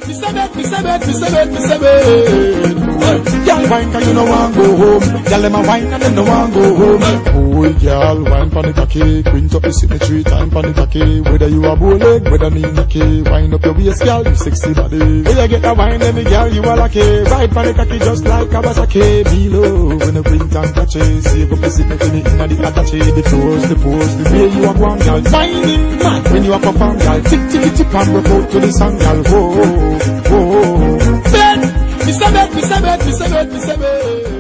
Girl, wine 'cause you no want go home. Girl, them a wine and them no want go home. Boy, girl, wine pon the cocky, quint up the symmetry, time pon the cocky. Whether you a bow leg, whether me lucky, wind up your waist, girl, you sexy body. When you get that wine, then me girl, you are lucky. Ride pon the cocky just like Kawasaki. Be low when the print and catch it. Save up the symmetry inna the attache. The pose, the way you are going, girl. Whining mad when you are perform, girl. Tick tick tick and rock out to the song, girl. Whoa, whoa. Mr. Bet.